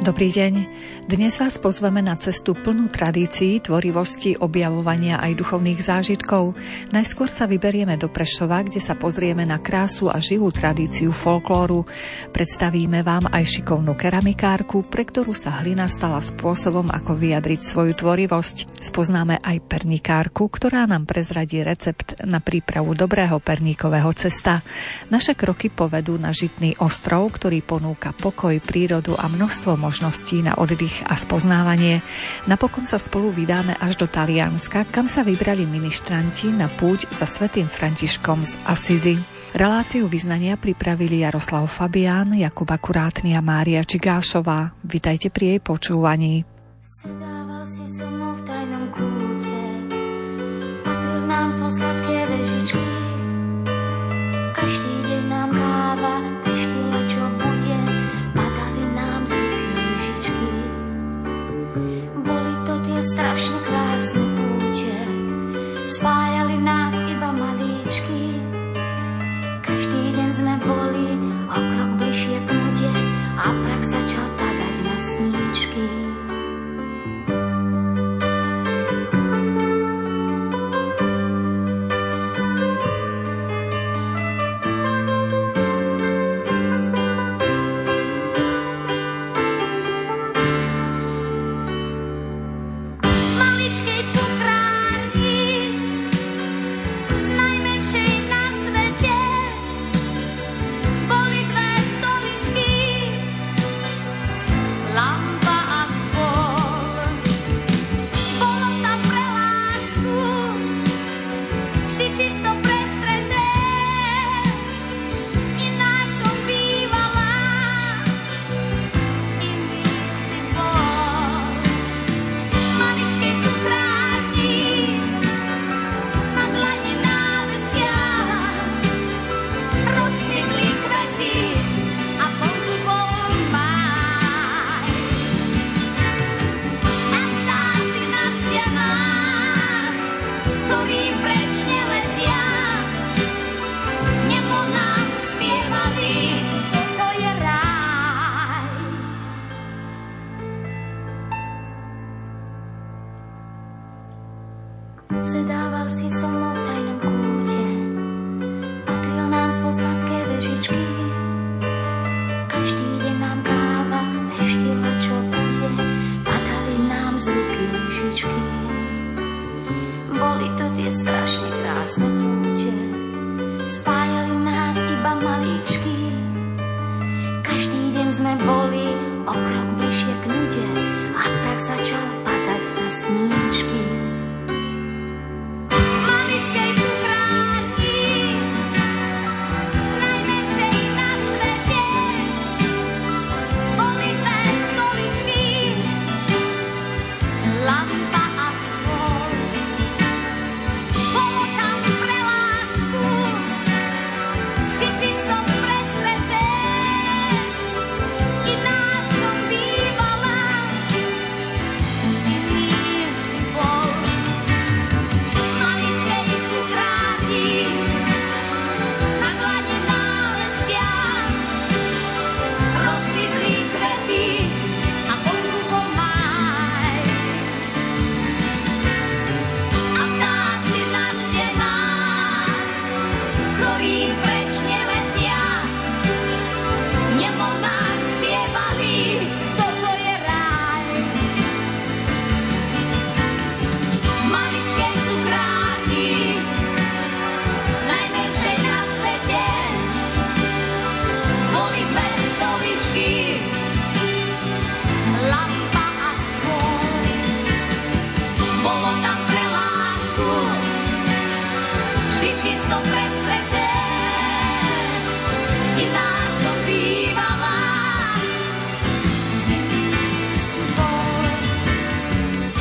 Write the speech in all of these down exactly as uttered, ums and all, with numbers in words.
Dobrý deň. Dnes vás pozveme na cestu plnú tradícií, tvorivosti, objavovania aj duchovných zážitkov. Najskôr sa vyberieme do Prešova, kde sa pozrieme na krásu a živú tradíciu folklóru. Predstavíme vám aj šikovnú keramikárku, pre ktorú sa hlina stala spôsobom, ako vyjadriť svoju tvorivosť. Spoznáme aj pernikárku, ktorá nám prezradí recept na prípravu dobrého perníkového cesta. Naše kroky povedú na Žitný ostrov, ktorý ponúka pokoj, prírodu a množstvo možností na oddych a spoznávanie. Napokon sa spolu vydáme až do Talianska, kam sa vybrali ministranti na púť za svätým Františkom z Asizi. Reláciu vyznania pripravili Jaroslav Fabián, Jakub Akurátny a Mária Čigášová. Vitajte pri jej počúvaní. Sedával si so mnou v tajnom kúte, patril nám zlo sladké vežičky. Každý deň nám káva veštila, čo bude, padali nám z lyžičky. Boli to tie strašne krásne púte, spájali nás iba malíčky. Každý deň sme boli o krok bližšie k nude a mrak začal padať na sníčky. Sedával si so mnou v tajnom kúte, patril nám zlo sladké vežičky. Každý deň nám káva veštila, čo bude, padali nám z ruky lyžičky. Boli to tie strašne krásne púte, spájali nás iba malíčky. Každý deň sme boli o krok bližšie k nude a prach začal padať na sníčky.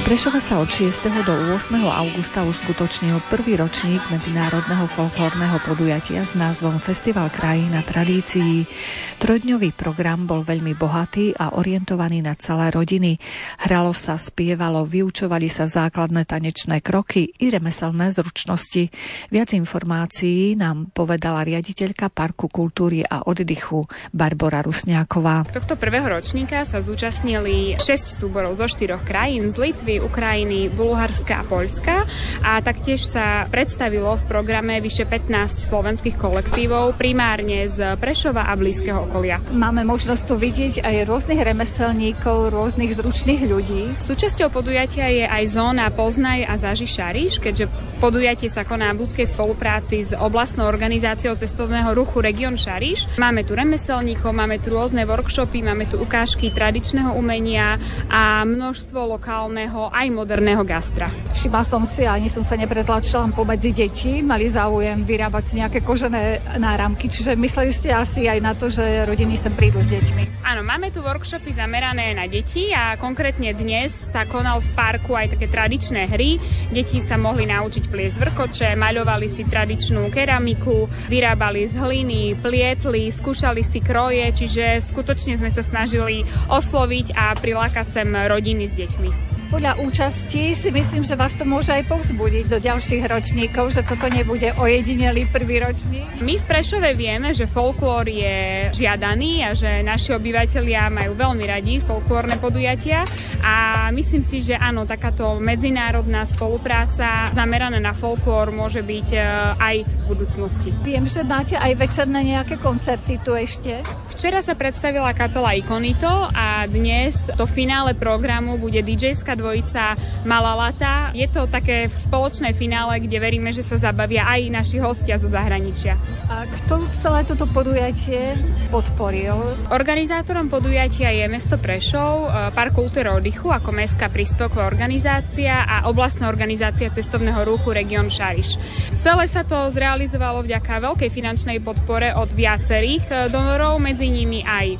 Prešova sa od šiesteho do ôsmeho augusta uskutočnil prvý ročník medzinárodného folklórneho podujatia s názvom Festival krajín a tradícií. Trojdňový program bol veľmi bohatý a orientovaný na celé rodiny. Hralo sa, spievalo, vyučovali sa základné tanečné kroky i remeselné zručnosti. Viac informácií nám povedala riaditeľka Parku kultúry a oddychu Barbora Rusňáková. Tohto prvého ročníka sa zúčastnili šesť súborov zo štyroch krajín, z Litvy, Ukrajiny, Bulharska a Poľska, a taktiež sa predstavilo v programe vyše pätnásť slovenských kolektívov, primárne z Prešova a blízkeho okolia. Máme možnosť tu vidieť aj rôznych remeselníkov, rôznych zručných ľudí. Súčasťou podujatia je aj zóna Poznaj a Zaži Šariš, keďže podujatie sa koná v úzkej spolupráci s oblastnou organizáciou cestovného ruchu Region Šariš. Máme tu remeselníkov, máme tu rôzne workshopy, máme tu ukážky tradičného umenia a množstvo lokálneho aj moderného gastra. Všimla som si, ani som sa nepretlačila pomedzi deti, mali záujem vyrábať si nejaké kožené náramky, čiže mysleli ste asi aj na to, že rodiny sem prídu s deťmi. Áno, máme tu workshopy zamerané na deti a konkrétne dnes sa konal v parku aj také tradičné hry. Deti sa mohli naučiť pliesť vrkoče, maľovali si tradičnú keramiku, vyrábali z hliny, plietli, skúšali si kroje, čiže skutočne sme sa snažili osloviť a prilákať sem rodiny s deťmi. Podľa účasti si myslím, že vás to môže aj povzbudiť do ďalších ročníkov, že toto nebude ojedinelý prvý ročník. My v Prešove vieme, že folklór je žiadaný a že naši obyvatelia majú veľmi radi folklórne podujatia a myslím si, že áno, takáto medzinárodná spolupráca zameraná na folklór môže byť aj v budúcnosti. Viem, že máte aj večerné nejaké koncerty tu ešte. Včera sa predstavila kapela Ikonito a dnes to finále programu bude DJská dvojica Malá Lata. Je to také spoločné finále, kde veríme, že sa zabavia aj naši hostia zo zahraničia. A kto celé toto podujatie podporil? Organizátorom podujatia je mesto Prešov, Park kultúry a oddychu ako mestská príspevková organizácia a oblastná organizácia cestovného ruchu Region Šariš. Celé sa to zrealizovalo vďaka veľkej finančnej podpore od viacerých donorov, medzi nimi aj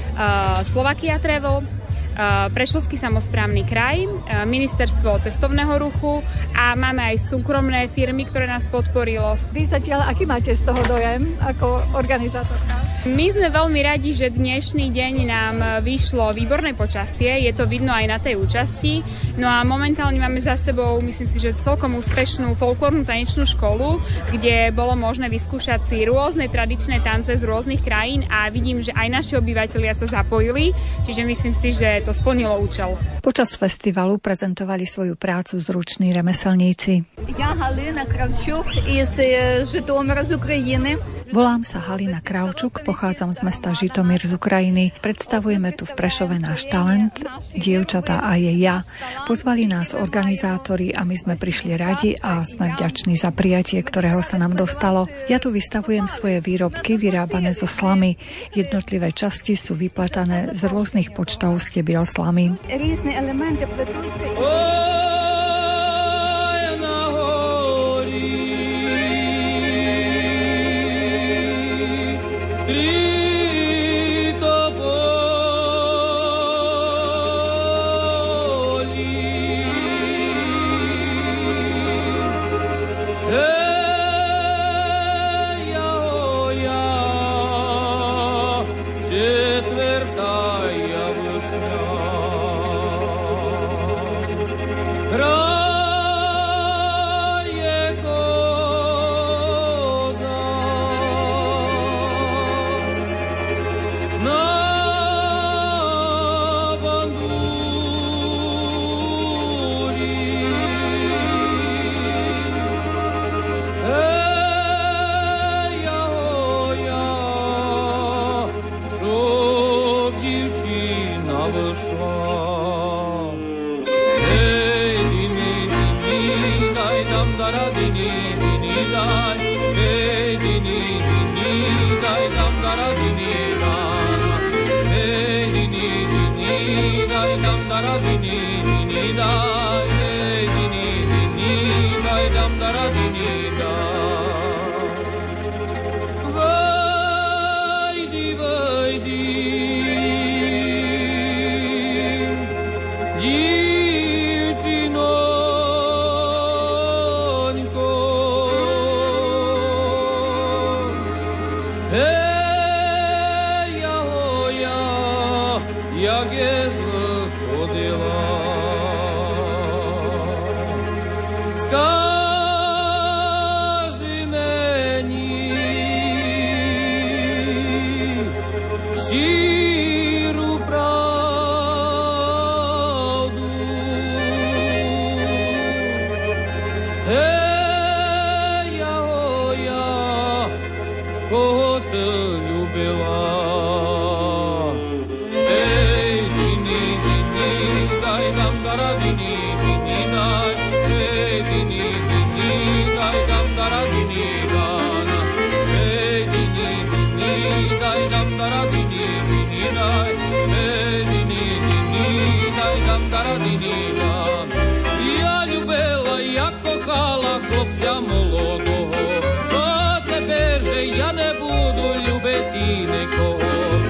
Slovakia Travel, Prešovský samosprávny kraj, ministerstvo cestovného ruchu a máme aj súkromné firmy, ktoré nás podporilo. Vy zatiaľ, aký máte z toho dojem ako organizátorka? My sme veľmi radi, že dnešný deň nám vyšlo výborné počasie, je to vidno aj na tej účasti. No a momentálne máme za sebou, myslím si, že celkom úspešnú folklórnu tanečnú školu, kde bolo možné vyskúšať si rôzne tradičné tance z rôznych krajín a vidím, že aj naši obyvatelia sa zapojili, čiže myslím si, že to splnilo účel. Počas festivalu prezentovali svoju prácu zruční remeselníci. Ja Halina Kravčuk iz Žitomira z Ukrajiny. Volám sa Halina Kravčuk, pochádzam z mesta Žitomír z Ukrajiny. Predstavujeme tu v Prešove náš talent, dievčatá a je ja. Pozvali nás organizátori a my sme prišli radi a sme vďační za prijatie, ktorého sa nám dostalo. Ja tu vystavujem svoje výrobky vyrábané zo slamy. Jednotlivé časti sú vypletané z rôznych počtov stebiel slamy. Rôzne elementy pletúce. Дівчина Скажи мені щиру правду. Ей, я, о, я, кого ти любила? Ей, дини, дини, дай дам дара, дини, дини, дай. Ей, дини, дини, дай dam dara dini dana. Ej dini dini, daj dam dara dini dini daj. Ej dini dini, daj dam dara dini dam. Я любила, я кохала хлопця молодого, а тепер же я не буду любити нікого.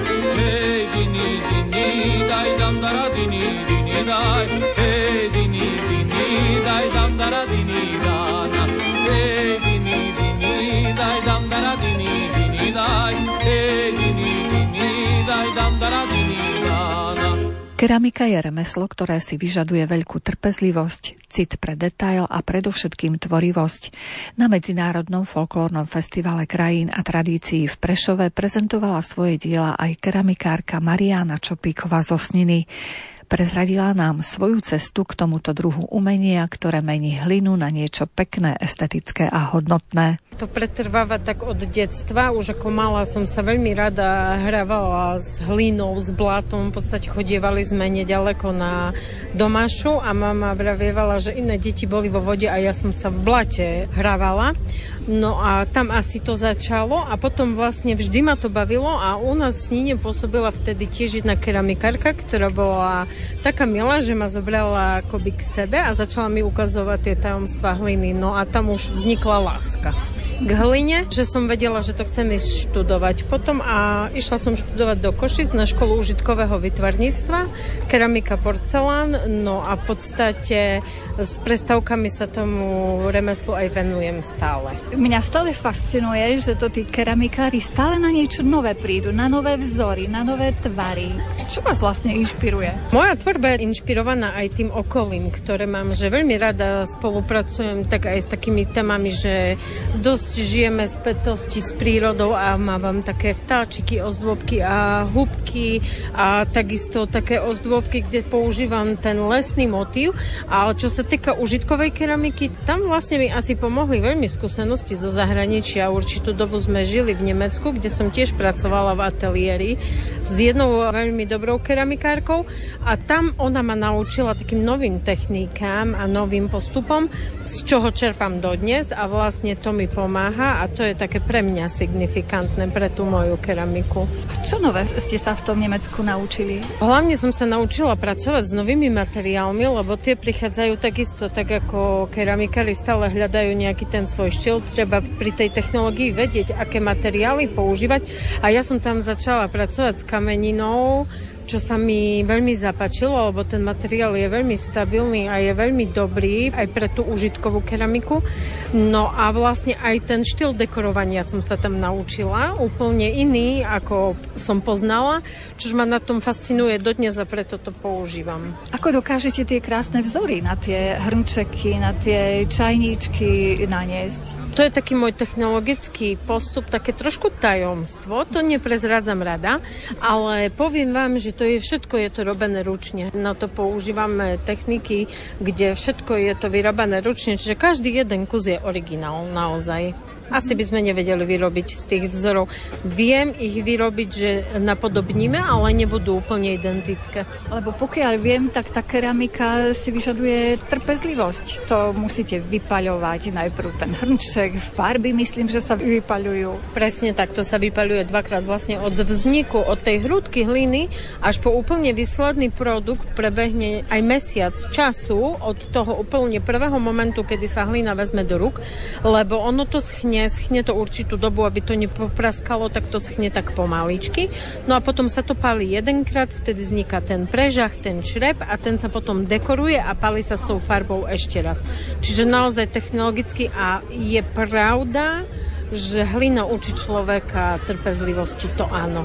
Ей дini dini, daj dam dara dini dini daj. Ej dini dini, daj dam dara dini dana. Ej dini dini, daj dam dara dini dini daj. Ej dini dini, daj dam dara dini dana. Keramika je remeslo, ktoré si vyžaduje veľkú trpezlivosť, cit pre detail a predovšetkým tvorivosť. Na Medzinárodnom folklórnom festivale krajín a tradícií v Prešove prezentovala svoje diela aj keramikárka Mariána Čopíková zo Sniny. Prezradila nám svoju cestu k tomuto druhu umenia, ktoré mení hlinu na niečo pekné, estetické a hodnotné. To pretrváva tak od detstva. Už ako malá som sa veľmi rada hrávala s hlinou, s blátom. V podstate chodievali sme nedaleko na Domašu a mama vravievala, že iné deti boli vo vode a ja som sa v blate hrávala. No a tam asi to začalo a potom vlastne vždy ma to bavilo a u nás v Snine pôsobila vtedy tiež jedna keramikárka, ktorá bola taká milá, že ma zobrala akoby k sebe a začala mi ukazovať tie tajomstvá hliny. No a tam už vznikla láska k hline, že som vedela, že to chcem ísť študovať. Potom a išla som študovať do Košic na školu užitkového vytvarníctva, keramika porcelán, no a v podstate s prestávkami sa tomu remeslu aj venujem stále. Mňa stále fascinuje, že to tí keramikári stále na niečo nové prídu, na nové vzory, na nové tvary. Čo vás vlastne inšpiruje? Moja tvorba je inšpirovaná aj tým okolím, ktoré mám, že veľmi rada spolupracujem tak aj s takými témami, že dosť žijeme z spätosti s prírodou a mávam také vtáčiky, ozdôbky a húbky a takisto také ozdôbky, kde používam ten lesný motív. Ale čo sa týka užitkovej keramiky, tam vlastne mi asi pomohli veľmi skúsenosti zo zahraničia. Určitú dobu sme žili v Nemecku, kde som tiež pracovala v ateliéri s jednou veľmi dobrou keramikárkou a tam ona ma naučila takým novým technikám a novým postupom, z čoho čerpám dodnes a vlastne to mi pomáha a to je také pre mňa signifikantné pre tú moju keramiku. A čo nové ste sa v tom Nemecku naučili? Hlavne som sa naučila pracovať s novými materiálmi, lebo tie prichádzajú takisto, tak ako keramikári stále hľadajú nejaký ten svoj štýl. Treba pri tej technológii vedieť, aké materiály používať a ja som tam začala pracovať s kameninou, čo sa mi veľmi zapáčilo, lebo ten materiál je veľmi stabilný a je veľmi dobrý aj pre tú užitkovú keramiku. No a vlastne aj ten štýl dekorovania som sa tam naučila, úplne iný, ako som poznala, čož ma na tom fascinuje dodnes a preto to používam. Ako dokážete tie krásne vzory na tie hrnčeky, na tie čajníčky naniesť? To je taký môj technologický postup, také trošku tajomstvo, to neprezrádzam rada, ale poviem vám, že to je všetko, je to robené ručne. Na to používame techniky, kde všetko je to vyrobené ručne, čiže každý jeden kus je originál naozaj. Asi by sme nevedeli vyrobiť z tých vzorov. Viem ich vyrobiť, že napodobníme, ale nebudú úplne identické. Lebo pokiaľ viem, tak tá keramika si vyžaduje trpezlivosť. To musíte vypaľovať najprv ten hrnček, farby myslím, že sa vypaľujú. Presne tak, to sa vypaľuje dvakrát vlastne od vzniku, od tej hrúdky hliny až po úplne výsledný produkt prebehne aj mesiac času od toho úplne prvého momentu, kedy sa hlina vezme do rúk, lebo ono to schne schne to určitú dobu, aby to nepopraskalo, tak to schne tak pomaličky. No a potom sa to pálí jedenkrát, vtedy vzniká ten prežah, ten črep a ten sa potom dekoruje a pálí sa s tou farbou ešte raz. Čiže naozaj technologicky a je pravda, že hlina učí človeka trpezlivosti, to áno.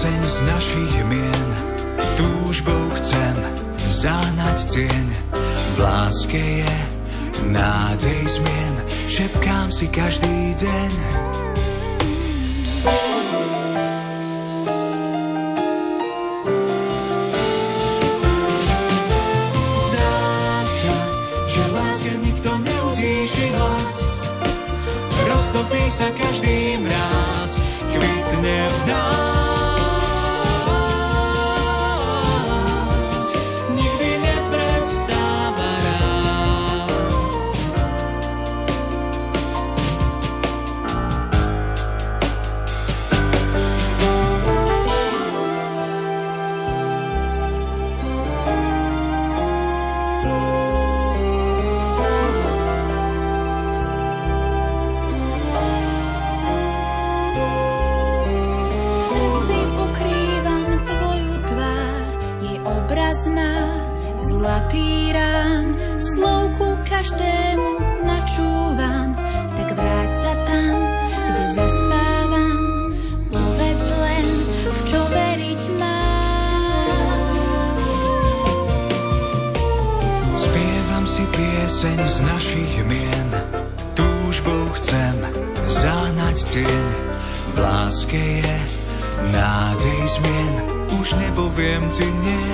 pieseň z našich mien, túžbou chcem zahnať deň. V láske je nádej zmien, šepkám si každý deň. Zdá sa, že v láske nikto neutíši hlas, roztopí sa každý mráz, kvitne v nás. Zlatý rám, slovku každému načúvam, tak vráť sa tam, kde zaspávam, povedz len, v čo veriť mám. Spievam si pieseň z našich mien, túžbou chcem zahnať deň. V láske je nádej zmien, už nepoviem ti nie.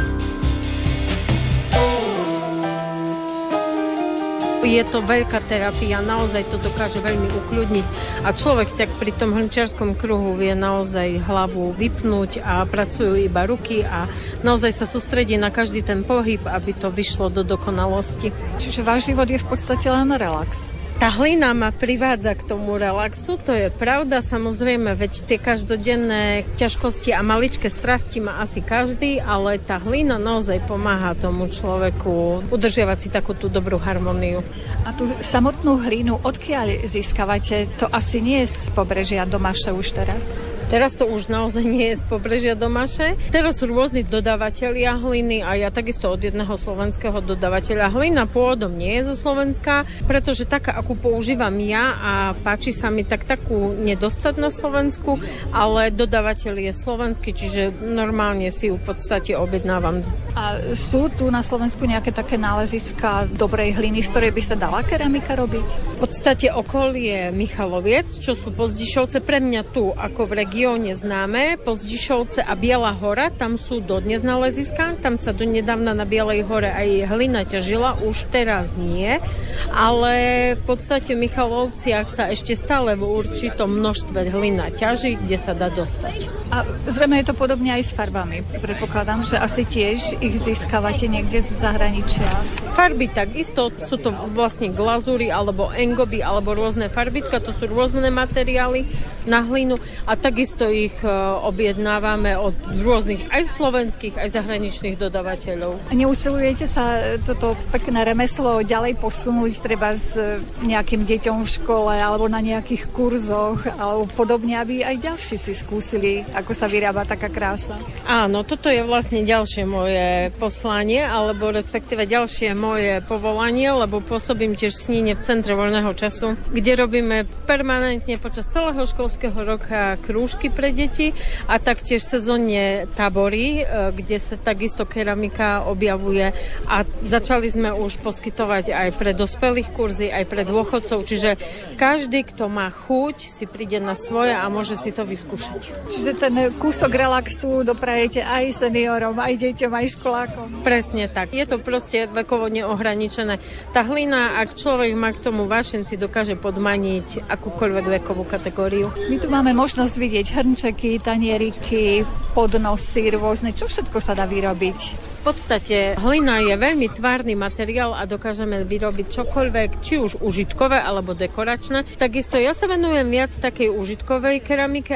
Je to veľká terapia, naozaj to dokáže veľmi ukľudniť a človek tak pri tom hrnčiarskom kruhu vie naozaj hlavu vypnúť a pracujú iba ruky a naozaj sa sústredí na každý ten pohyb, aby to vyšlo do dokonalosti. Čiže váš život je v podstate len relax. Tá hlina ma privádza k tomu relaxu, to je pravda, samozrejme, veď tie každodenné ťažkosti a maličké strasti má asi každý, ale tá hlina naozaj pomáha tomu človeku udržiavať si takú tú dobrú harmóniu. A tú samotnú hlinu, odkiaľ získavate? To asi nie je z pobrežia Domaše už teraz? Teraz to už naozaj nie je z pobrežia Domaše. Teraz sú rôzni dodávateľia hliny a ja takisto od jedného slovenského dodávateľa. Hlina pôvodom nie je zo Slovenska, pretože taká, akú používam ja a páči sa mi, tak takú nedostať na Slovensku, ale dodávateľ je slovenský, čiže normálne si ju v podstate objednávam. A sú tu na Slovensku nejaké také náleziska dobrej hliny, z ktorej by sa dala keramika robiť? V podstate okolie Michaloviec, čo sú Pozdišovce, pre mňa tu, ako v regióne známe, Pozdišovce a Biela hora, tam sú dodnes náleziska, tam sa donedávna na Bielej hore aj hlina ťažila, už teraz nie, ale v podstate v Michalovciach sa ešte stále v určitom množstve hlina ťaží, kde sa dá dostať. A zrejme je to podobne aj s farbami. Predpokladám, že asi tiež ich získavate niekde zo zahraničia. Farby takisto, sú to vlastne glazúry alebo engoby alebo rôzne farbitka, to sú rôzne materiály na hlinu a takisto ich objednávame od rôznych aj slovenských, aj zahraničných dodávateľov. A neusilujete sa toto pekné remeslo ďalej posunúť treba s nejakým deťom v škole alebo na nejakých kurzoch alebo podobne, aby aj ďalší si skúsili, ako sa vyrába taká krása? Áno, toto je vlastne ďalšie moje poslanie, alebo respektíve ďalšie moje povolanie, lebo pôsobím tiež v Sníne v Centre voľného času, kde robíme permanentne počas celého školského roka krúžky pre deti a taktiež sezónne tábory, kde sa takisto keramika objavuje a začali sme už poskytovať aj pre dospelých kurzy, aj pre dôchodcov, čiže každý, kto má chuť, si príde na svoje a môže si to vyskúšať. Čiže ten kúsok relaxu doprajete aj seniorom, aj deťom, aj školákom. Presne tak. Je to proste vekovo neohraničené. Tá hlina, ak človek má k tomu vášeň, si dokáže podmaniť akúkoľvek vekovú kategóriu. My tu máme možnosť vidieť hrnčeky, tanieriky, podnosy rôzne. Čo všetko sa dá vyrobiť? V podstate hlina je veľmi tvárny materiál a dokážeme vyrobiť čokoľvek, či už užitkové alebo dekoračné. Takisto ja sa venujem viac takej užitkovej keramike,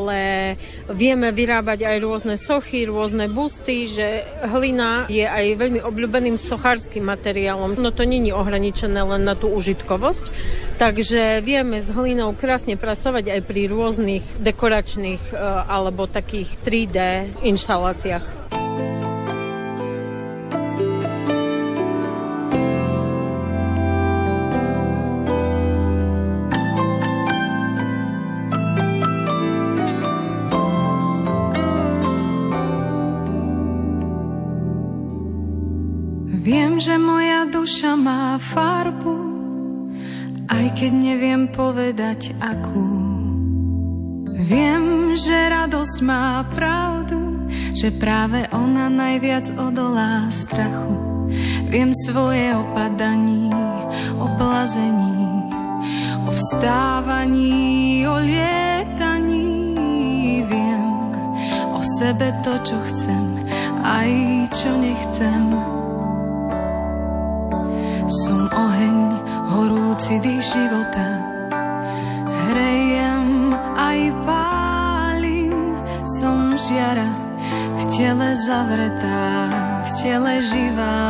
ale vieme vyrábať aj rôzne sochy, rôzne busty, že hlina je aj veľmi obľúbeným sochárskym materiálom. No to nie je ohraničené len na tú užitkovosť, takže vieme s hlinou krásne pracovať aj pri rôznych dekoračných alebo takých tri dé inštaláciách. Viem, že moja duša má farbu, aj keď neviem povedať akú. Viem, že radosť má pravdu, že práve ona najviac odolá strachu. Viem svoje o padaní, o blazení, o vstávaní, o lietaní. Viem o sebe to, čo chcem, aj čo nechcem. Som oheň, horúci dých života, hrejem aj pálim. Som žiara, v tele zavretá, v tele živá.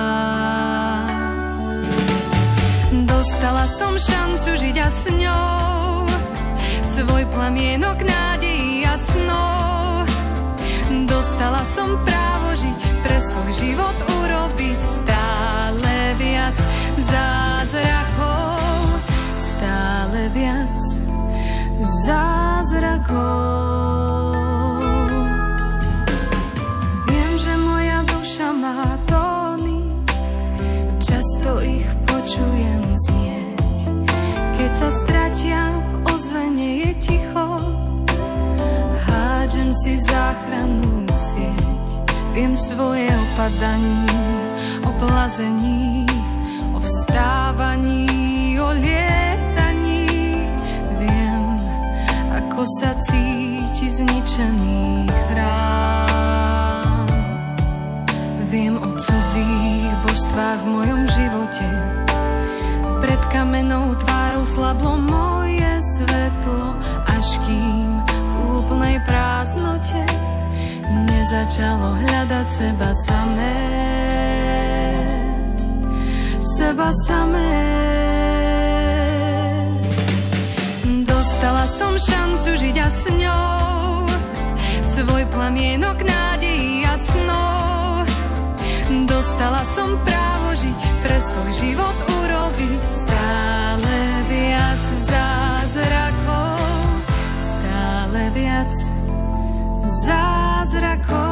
Dostala som šancu žiť a s ňou svoj plamienok nádejí a snov. Dostala som právo žiť, pre svoj život urobiť stále viac zázrakov, stále viac zázrakov. Viem, že moja duša má tóny, často ich počujem znieť. Keď sa stratia, v ozvene je ticho, hádžem si záchrannú sieť. Viem svoje o padaní, o blazení, o vstávaní, o lietaní. Viem, ako sa cíti zničený chrám. Viem o cudzích božstvách v mojom živote. Pred kamennou tvárou slablo moje svetlo, až kým v úplnej prázdnote nezačalo hľadať seba samé. Seba samé. Dostala som šancu žiť a s ňou svoj plamienok nádejí a snov. Dostala som právo žiť, pre svoj život urobiť stále viac zázrakov, stále viac zázrakov.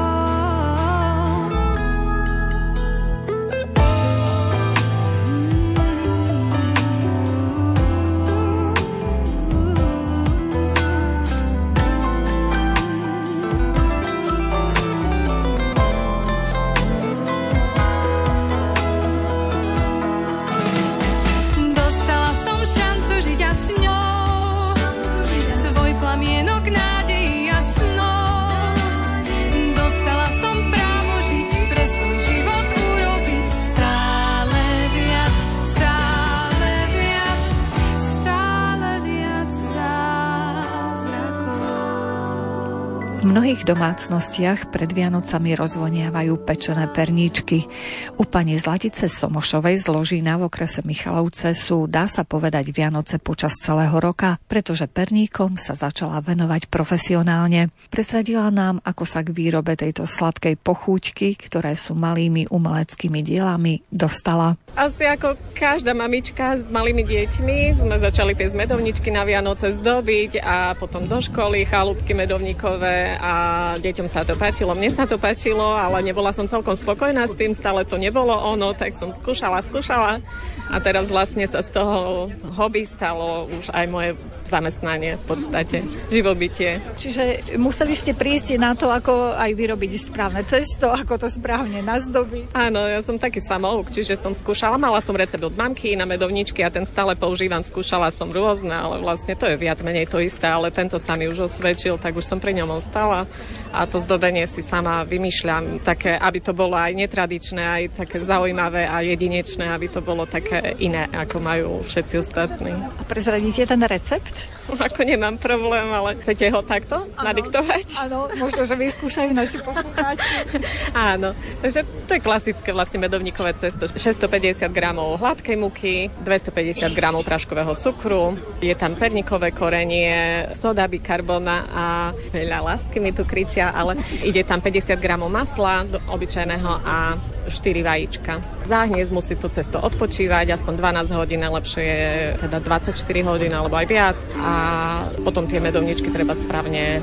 V mnohých domácnostiach pred Vianocami rozvoniavajú pečené perníčky. U pani Zlatice Somošovej z Ložína v okrese Michalovce sú, dá sa povedať, Vianoce počas celého roka, pretože perníkom sa začala venovať profesionálne. Prezradila nám, ako sa k výrobe tejto sladkej pochúťky, ktoré sú malými umeleckými dielami, dostala. Asi ako každá mamička s malými deťmi sme začali piesť medovničky na Vianoce, zdobiť a potom do školy chalúbky medovníkové a deťom sa to páčilo. Mne sa to páčilo, ale nebola som celkom spokojná s tým, stále to nebolo ono, tak som skúšala, skúšala a teraz vlastne sa z toho hobby stalo už aj moje zamestnanie v podstate, živobytie. Čiže museli ste prísť na to, ako aj vyrobiť správne cesto, ako to správne nazdobiť. Áno, ja som taký samouk, čiže som skúšala, mala som recept od mamky na medovničky a ten stále používam, skúšala som rôzne, ale vlastne to je viac menej to isté, ale tento sa mi už osvedčil, tak už som pri ňom ostala a to zdobenie si sama vymýšľam také, aby to bolo aj netradičné, aj také zaujímavé a jedinečné, aby to bolo také iné, ako majú všetci ostatní. A prezradíte ten recept? Ako nemám problém, ale chcete ho takto ano, nadiktovať? Áno, možno, že vyskúšajú naši poslucháči. Áno, takže to je klasické vlastne medovníkové cesto. šesťstopäťdesiat gramov hladkej muky, dvestopäťdesiat gramov praškového cukru, je tam perníkové korenie, soda bikarbona a veľa lásky mi tu kričia, ale ide tam päťdesiat gramov masla obyčajného a štyri vajíčka. Záhniec musí to cesto odpočívať, aspoň dvanásť hodín, lepšie je teda dvadsaťštyri hodín alebo aj viac a potom tie medovničky treba správne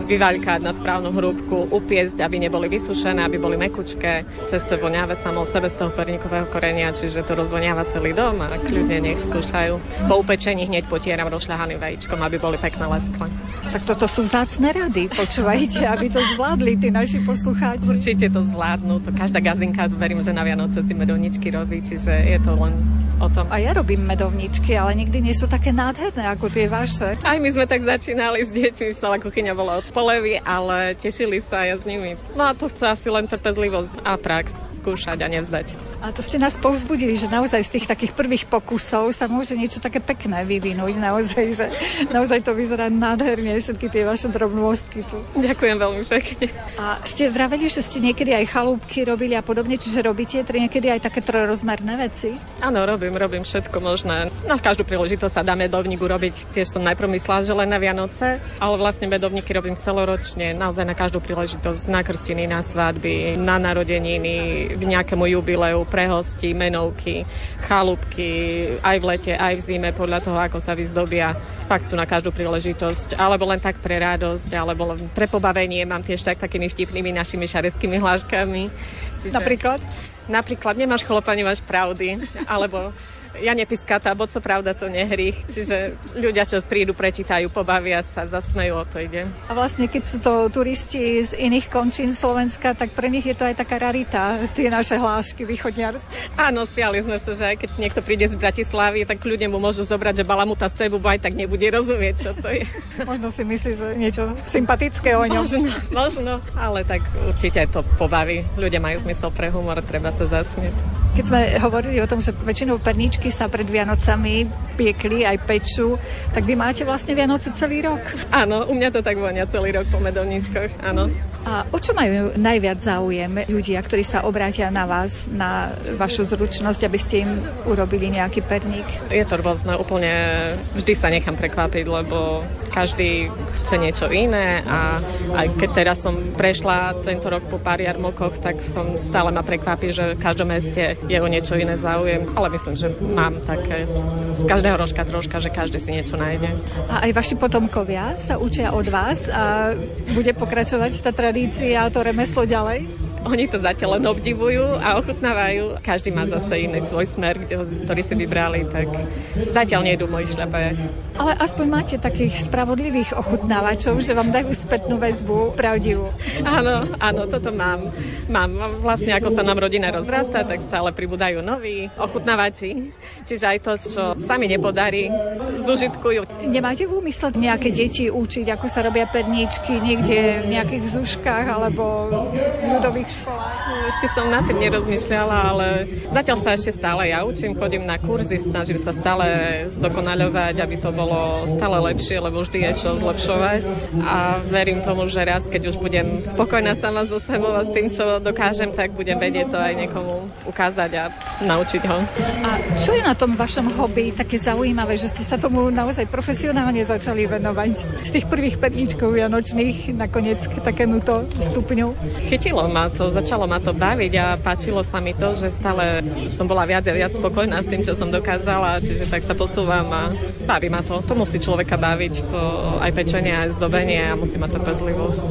vyvaľkať na správnu hrúbku, upiecť, aby neboli vysušené, aby boli mekučké. Cez to voňave samo o sebe z toho perníkového korenia, čiže to rozvoňáva celý dom a kľudne nech skúšajú. Po upečení hneď potieram rozšľahaným vajíčkom, aby boli pekné lesklé. Tak toto sú vzácne rady, počúvajte, aby to zvládli tí naši poslucháči. Určite to zvládnu, to každá gazinka, verím, že na Vianoce si medovničky robí, čiže je to len o tom. A ja robím medovničky, ale nikdy nie sú také nádherné ako tie vaše. Aj my sme tak začínali s deťmi, celá kuchyňa bola od polevy, ale tešili sa aj s nimi. No a to chce asi len trpezlivosť a prax, skúšať a nevzdať. A to ste nás povzbudili, že naozaj z tých takých prvých pokusov sa môže niečo také pekné vyvinúť, naozaj, že naozaj to vyzerá nádherne, všetky tie vaše drobnostky tu. Ďakujem veľmi pekne. A ste vraveli, že ste niekedy aj chalúbky robili a podobne, čiže robíte niekedy aj také trojrozmerné veci? Áno, robím, robím všetko možné. Na každú príležitosť sa dá medovník urobiť. Tiež som najprv myslela, že len na Vianoce, ale vlastne medovníky robím celoročne, naozaj na každú príležitosť, na krstiny, na svadby, na narodeniny, k nejakému jubileu, pre hostí, menovky, chalúbky, aj v lete, aj v zime, podľa toho, ako sa vyzdobia. Fakt sú na každú príležitosť, alebo len tak pre radosť, alebo len pre pobavenie. Mám tiež tak takými vtipnými našimi šareckými hláškami. Čiže... Napríklad? Napríklad, nemáš chlopa, nemáš pravdy, alebo ja nepiskatá, bo co pravda, to nehrych. Čiže ľudia, čo prídu, prečítajú, pobavia sa, zasmejú, o to ide. A vlastne, keď sú to turisti z iných končín Slovenska, tak pre nich je to aj taká rarita, tie naše hlášky východniarské. Áno, smiali sme sa, že aj keď niekto príde z Bratislavy, tak ľudia mu môžu zobrať, že balamuta z tebu, bo aj tak nebude rozumieť, čo to je. Možno si myslí, že niečo sympatické o ňom. Možno, možno, ale tak určite to pobaví. Ľudia majú zmysel pre humor, treba sa zasmieť. Keď sme hovorili o tom, že väčšinou perníčky sa pred Vianocami piekli, aj pečú, tak vy máte vlastne Vianoce celý rok? Áno, u mňa to tak vonia celý rok po medovníčkoch, áno. A o čo majú najviac záujem ľudia, ktorí sa obrátia na vás, na vašu zručnosť, aby ste im urobili nejaký perník? Je to rôzne, úplne vždy sa nechám prekvapiť, lebo každý chce niečo iné a aj keď teraz som prešla tento rok po pár jarmokoch, tak som stále ma prekvapí, že v každom meste je o niečo iné záujem, ale myslím, že mám také z každého rožka troška, že každý si niečo nájde. A aj vaši potomkovia sa učia od vás a bude pokračovať tá tradícia a to remeslo ďalej? Oni to zatiaľ len obdivujú a ochutnávajú. Každý má zase iný svoj smer, ktorý si vybrali, tak zatiaľ nejdú moji šľapajak. Ale aspoň máte takých spravodlivých ochutnávačov, že vám dajú spätnú väzbu pravdivú. Áno, áno, toto mám. Mám vlastne, ako sa nám rodina rozrastá, tak stále pribúdajú noví ochutnávači. Čiže aj to, čo sa mi nepodarí, zužitkujú. Nemáte v úmysle nejaké deti učiť, ako sa robia perníčky niekde v nejakých zuškách alebo v ľudových školách? Ešte som nad tým nerozmýšľala, ale zatiaľ sa ešte stále ja učím, chodím na kurzy, snažím sa stále zdokonaľovať, aby to bolo stále lepšie, lebo vždy je čo zlepšovať. A verím tomu, že raz, keď už budem spokojná sama so sebou a s tým, čo dokážem, tak budem vedieť to aj niekomu ukázať a naučiť ho. A čo je na tom vašom hobby také zaujímavé, že ste sa tomu naozaj profesionálne začali venovať z tých prvých perníčkov vianočných nakoniec k takémuto stupňu? Chytilo ma to, začalo ma to baviť a páčilo sa mi to, že stále som bola viac a viac spokojná s tým, čo som dokázala, čiže tak sa posúvam a baví ma to. To musí človeka baviť, to aj pečenie, aj zdobenie a musí mať trpezlivosť.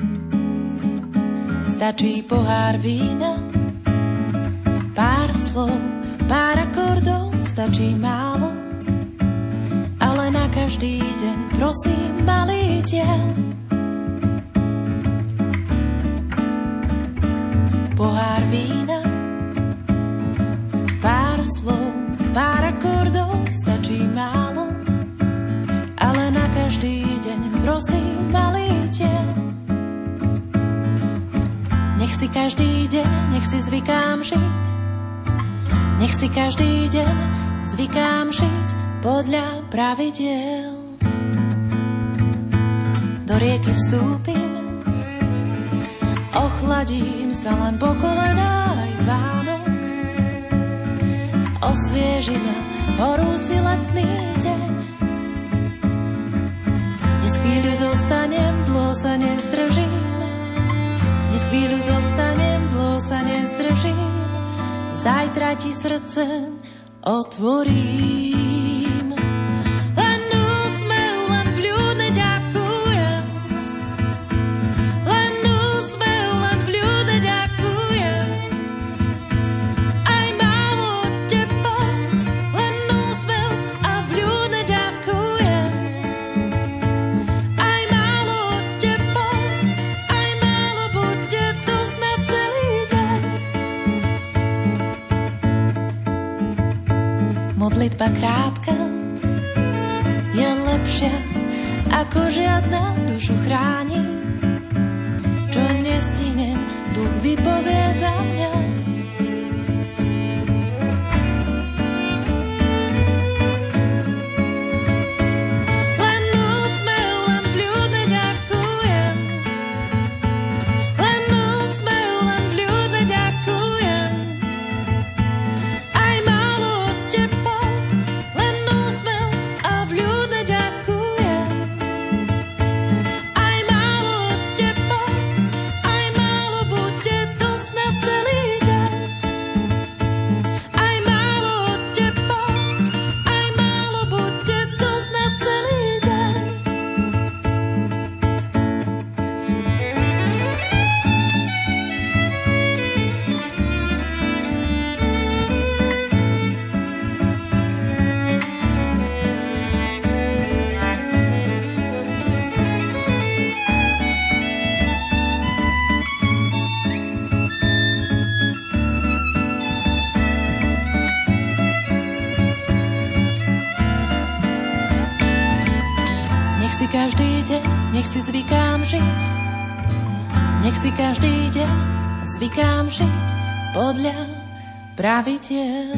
Stačí pohár vína, pár slov, pár akordov, stačí málo, ale na každý deň prosím malý diel. Pohár vína, pár slov, pár akordov, stačí málo, ale na každý deň prosím malý diel. Nech si každý deň, nech si zvykám žiť, nech si každý deň zvykám žiť podľa pravidiel. Do rieky vstúpim, ochladím sa len po kolená aj Vánok. Osvieži ma horúci letný deň. Dnes chvíľu zostanem, dlho sa nezdržím. Dnes chvíľu zostanem, dlho sa nezdržím. Zajtra ti srdce otvorím. Len úsmev, len vľúdne ďakujem. modlitba krátka je lepšia, ako žiadna dušu chráni. Čo nestihnem, duch vypovie za mňa. Každý deň, nech si zvykám žiť. Nech si každý deň zvykám žiť podľa pravidiel.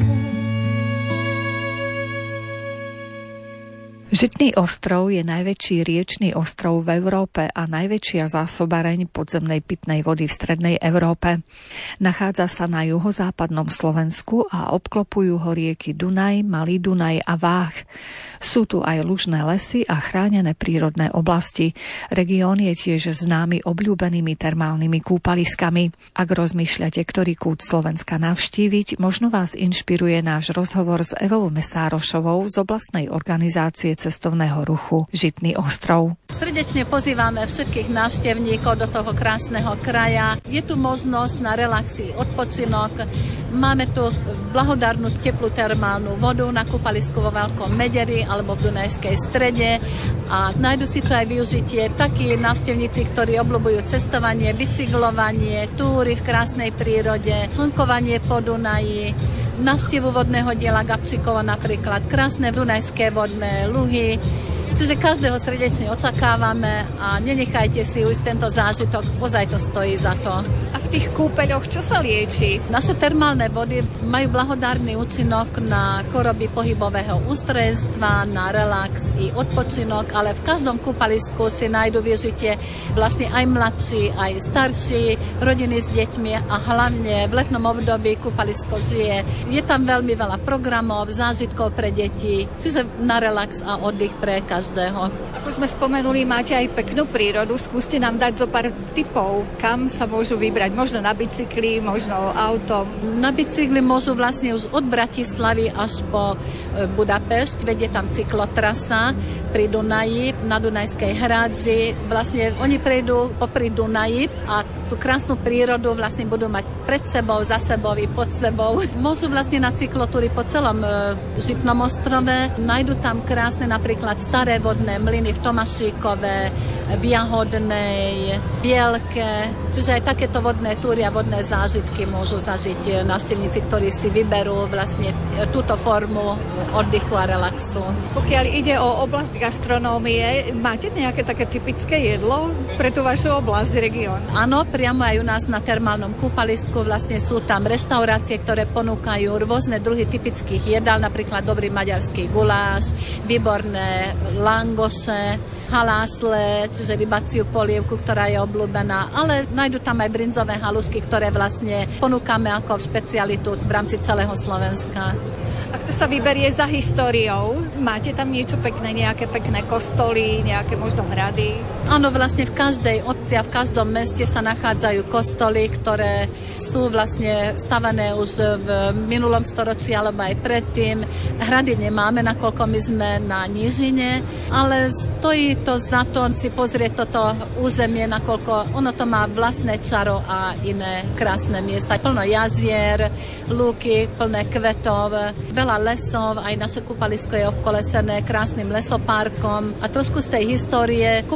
Žitný ostrov je najväčší riečny ostrov v Európe a najväčšia zásobareň podzemnej pitnej vody v strednej Európe. Nachádza sa na juhozápadnom Slovensku a obklopujú ho rieky Dunaj, Malý Dunaj a Váh. Sú tu aj lužné lesy a chránené prírodné oblasti. Región je tiež známy obľúbenými termálnymi kúpaliskami. Ak rozmýšľate, ktorý kút Slovenska navštíviť, možno vás inšpiruje náš rozhovor s Evou Mesárošovou z oblastnej organizácie cestovného ruchu Žitný ostrov. Srdečne pozývame všetkých návštevníkov do toho krásneho kraja. Je tu možnosť na relaxy, odpočinok. Máme tu blahodárnu teplú termálnu vodu na kúpalisku vo Veľkom Mederi alebo v Dunajskej strede a nájdu si to aj využitie takí návštevníci, ktorí obľúbujú cestovanie, bicyklovanie, túry v krásnej prírode, slnkovanie po Dunaji, návštevu vodného diela Gabčíkovo napríklad, krásne dunajské vodné luhy. Čiže každého srdečne očakávame a nenechajte si ujsť tento zážitok, ozaj to stojí za to. A v tých kúpeľoch čo sa lieči? Naše termálne vody majú blahodárny účinok na choroby pohybového ústrojenstva, na relax i odpočinok, ale v každom kúpalisku si nájdu využitie vlastne aj mladší, aj starší, rodiny s deťmi a hlavne v letnom období kúpalisko žije. Je tam veľmi veľa programov, zážitkov pre deti, čiže na relax a oddych pre každého. Ako sme spomenuli, máte aj peknú prírodu. Skúste nám dať zo pár tipov, kam sa môžu vybrať. Možno na bicykli, možno autom. Na bicykli môžu vlastne už od Bratislavy až po Budapešť. Vedie tam cyklotrasa pri Dunaji, na Dunajskej hrádzi. Vlastne oni prejdú popri Dunaji a tú krásnu prírodu vlastne budú mať pred sebou, za sebou i pod sebou. Môžu vlastne na cyklotúry po celom Žitnom ostrove. Nájdu tam krásne napríklad staré vodné mlyny v Tomašíkove, v Jahodnej, Bielke. Čiže aj takéto vodné túry a vodné zážitky môžu zažiť návštevníci, ktorí si vyberú vlastne túto formu oddychu a relaxu. Pokiaľ ide o oblasť gastronómie, máte nejaké také typické jedlo pre tú vašu oblasť, región? Áno, priamo aj u nás na termálnom kúpalisku vlastne sú tam reštaurácie, ktoré ponúkajú rôzne druhy typických jedál, napríklad dobrý maďarský guláš, výborné langoše, halásle, čiže rybaciu polievku, ktorá je obľúbená, ale nájdu tam aj brinzové halušky, ktoré vlastne ponúkame ako špecialitu v rámci celého Slovenska. Ak to sa vyberie za históriou, máte tam niečo pekné, nejaké pekné kostoly, nejaké možno hrady? Áno, vlastne v každej obci a v každom meste sa nachádzajú kostoly, ktoré sú vlastne stavané už v minulom storočí alebo aj predtým. Hrady nemáme, nakoľko my sme na nížine, ale stojí to za to si pozrieť toto územie, nakoľko ono to má vlastné čaro a iné krásne miesta. Plno jazier, lúky, plné kvetov, veľa lesov, aj naše kúpalisko je obkolesené krásnym lesopárkom a trošku z tej histórie. Kúpalisko je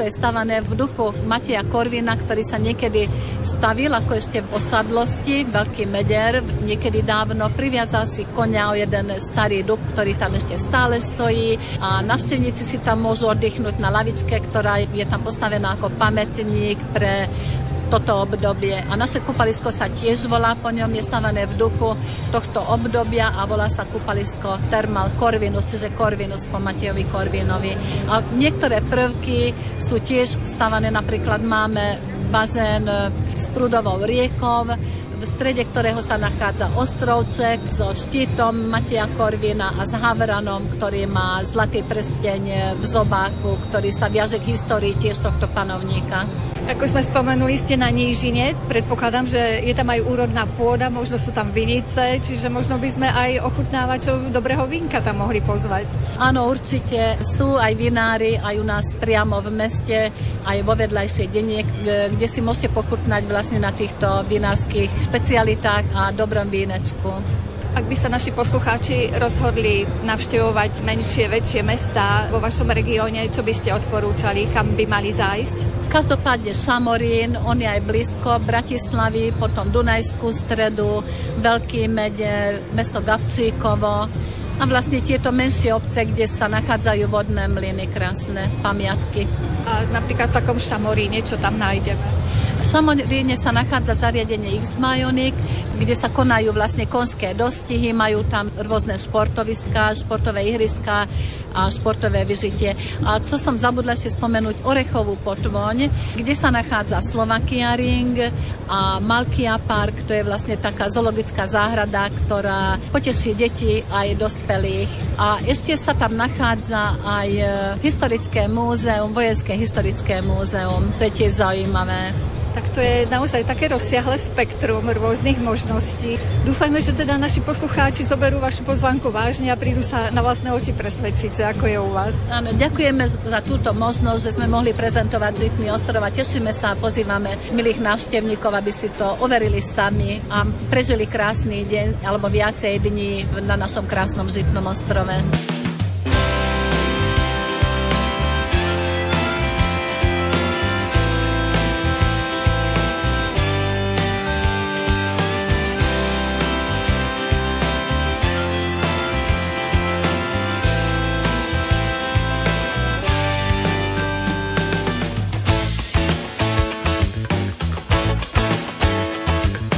je stavané v duchu Mateja Korvina, ktorý sa niekedy stavil ako ešte v osadlosti, veľký meder, niekedy dávno priviazal si koňa o jeden starý dub, ktorý tam ešte stále stojí a navštevníci si tam môžu oddychnúť na lavičke, ktorá je tam postavená ako pamätník pre toto obdobie. A naše kúpalisko sa tiež volá po ňom, je stavané v duchu tohto obdobia a volá sa kúpalisko Thermal Corvinus, čiže Corvinus po Matejovi Korvinovi. A niektoré prvky sú tiež stavané, napríklad máme bazén s prúdovou riekou, v strede ktorého sa nachádza ostrovček so štítom Mateja Korvina a s havranom, ktorý má zlatý prsteň v zobáku, ktorý sa viaže k histórii tiež tohto panovníka. Ako sme spomenuli, ste na nížine. Predpokladám, že je tam aj úrodná pôda, možno sú tam vinice, čiže možno by sme aj ochutnávačov dobrého vínka tam mohli pozvať. Áno, určite. Sú aj vinári, aj u nás priamo v meste, aj vo vedľajšej denne, kde si môžete pochutnať vlastne na týchto vinárskych špecialitách a dobrom vínečku. Ak by sa naši poslucháči rozhodli navštevovať menšie, väčšie mestá vo vašom regióne, čo by ste odporúčali, kam by mali zájsť? Každopádne Šamorín, on je aj blízko Bratislavy, potom Dunajskú Stredu, Veľký Meder, mesto Gabčíkovo a vlastne tieto menšie obce, kde sa nachádzajú vodné mlyny, krásne pamiatky. A napríklad v takom Šamoríne, čo tam nájdeme? V Šamoríne sa nachádza zariadenie X-Majonik, kde sa konajú vlastne konské dostihy, majú tam rôzne športoviská, športové ihriská a športové vyžitie. A čo som zabudla ešte spomenúť, Orechovú Potvoň, kde sa nachádza Slovakia Ring a Malkia Park, to je vlastne taká zoologická záhrada, ktorá poteší deti aj dospelých. A ešte sa tam nachádza aj historické múzeum, vojenské historické múzeum, to je tiež zaujímavé. Tak to je naozaj také rozsiahle spektrum rôznych možností. Dúfajme, že teda naši poslucháči zoberú vašu pozvánku vážne a prídu sa na vlastné oči presvedčiť, že ako je u vás. Áno, ďakujeme za túto možnosť, že sme mohli prezentovať Žitný ostrov a tešíme sa a pozývame milých návštevníkov, aby si to overili sami a prežili krásny deň alebo viacej dní na našom krásnom Žitnom ostrove.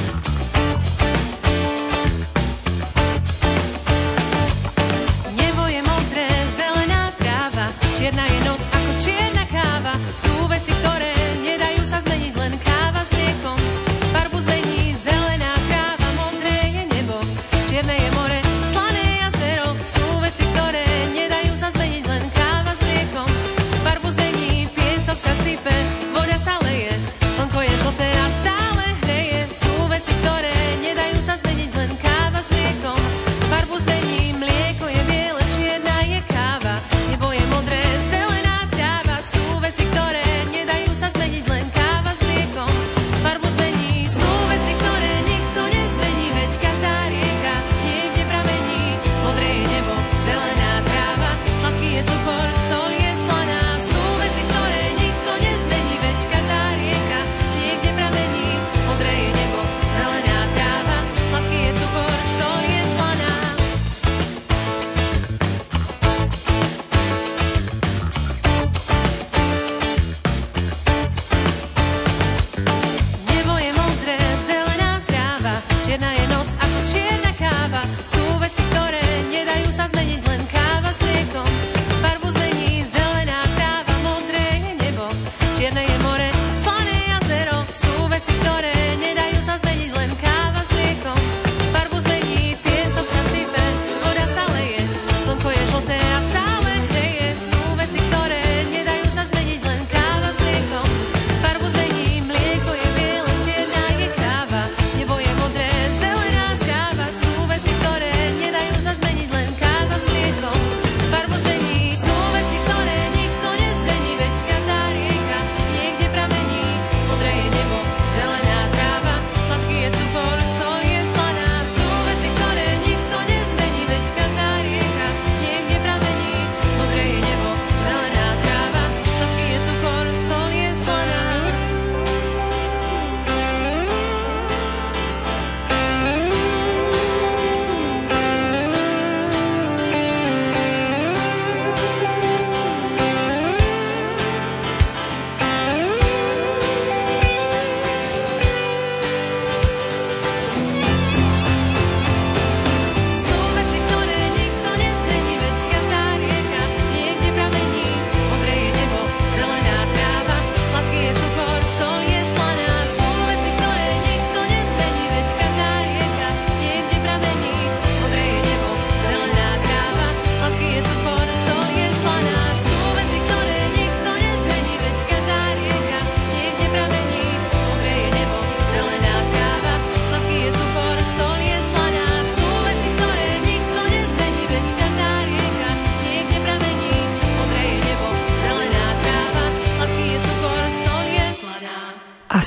Neboj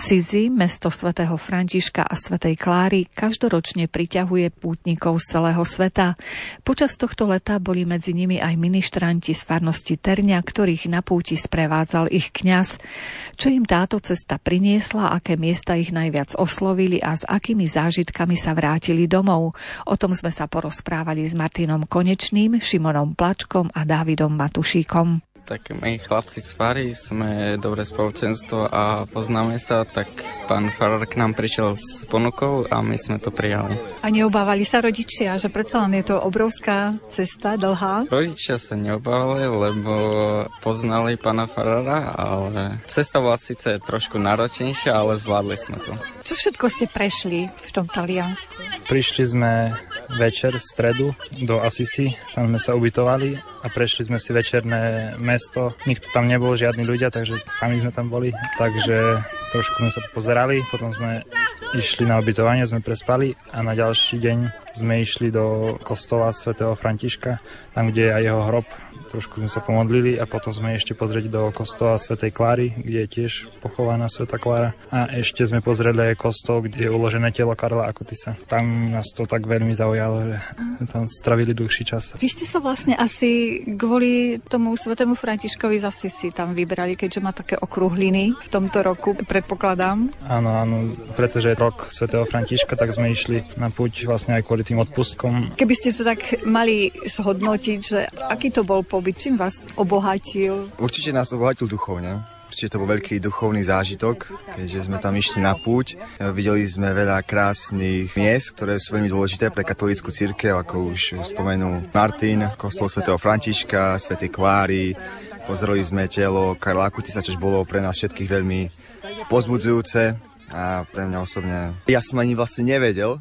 Assisi, mesto svätého Františka a svätej Kláry, každoročne priťahuje pútnikov z celého sveta. Počas tohto leta boli medzi nimi aj ministranti z farnosti Terňa, ktorých na púti sprevádzal ich kňaz. Čo im táto cesta priniesla, aké miesta ich najviac oslovili a s akými zážitkami sa vrátili domov. O tom sme sa porozprávali s Martinom Konečným, Šimonom Plačkom a Dávidom Matušíkom. Tak my chlapci z Fary sme dobré spoločenstvo a poznáme sa, tak pán farár k nám prišiel s ponukou a my sme to prijali. A neobávali sa rodičia, že predsa len je to obrovská cesta, dlhá? Rodičia sa neobávali, lebo poznali pána farára, ale cesta bola síce trošku náročnejšia, ale zvládli sme to. Čo všetko ste prešli v tom Taliansku? Prišli sme večer, v stredu, do Assisi, tam sme sa ubytovali a prešli sme si večerné mesto. Nikto tam nebol, žiadni ľudia, takže sami sme tam boli. Takže trošku sme sa pozerali, potom sme išli na ubytovanie, sme prespali a na ďalší deň sme išli do kostola svätého Františka, tam, kde je aj jeho hrob. Trošku sme sa pomodlili a potom sme ešte pozrieť do kostola svätej Kláry, kde je tiež pochovaná svätá Klára. A ešte sme pozreli aj kostol, kde je uložené telo Karla Akutisa. Tam nás to tak veľmi zaujalo, že tam stravili dlhší čas. Vy ste sa vlastne asi kvôli tomu svätému Františkovi z Assisi tam vybrali, keďže má také okrúhliny v tomto roku, predpokladám. Áno, áno, pretože je rok svätého Františka, tak sme išli na púť vlastne aj kvôli tým odpustkom. Keby ste to tak mali zhodnotiť, že aký to bol pobyt, čím vás obohatil? Určite nás obohatil duchovne. Určite to bol veľký duchovný zážitok, keďže sme tam išli na púť. Videli sme veľa krásnych miest, ktoré sú veľmi dôležité pre katolícku cirkev, ako už spomenul Martin, kostol svätého Františka, svätej Kláry. Pozreli sme telo Karla Akutisa, čo bolo pre nás všetkých veľmi pozbudzujúce a pre mňa osobne. Ja som ani vlastne nevedel,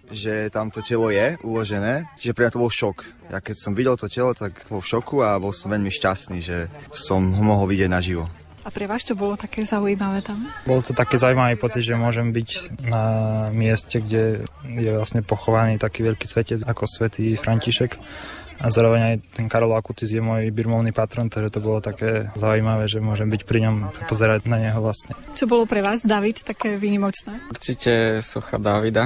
že tam to telo je uložené, čiže pre mňa to bol šok. Ja keď som videl to telo, tak to bol v šoku a bol som veľmi šťastný, že som ho mohol vidieť naživo. A pre vás čo bolo také zaujímavé tam? Bol to taký zaujímavý pocit, že môžem byť na mieste, kde je vlastne pochovaný taký veľký svetec ako svätý František. A zároveň aj ten Karol Akutis je môj birmovný patron, takže to bolo také zaujímavé, že môžem byť pri ňom a pozerať na neho vlastne. Čo bolo pre vás, David, také výnimočné? Určite socha Davida.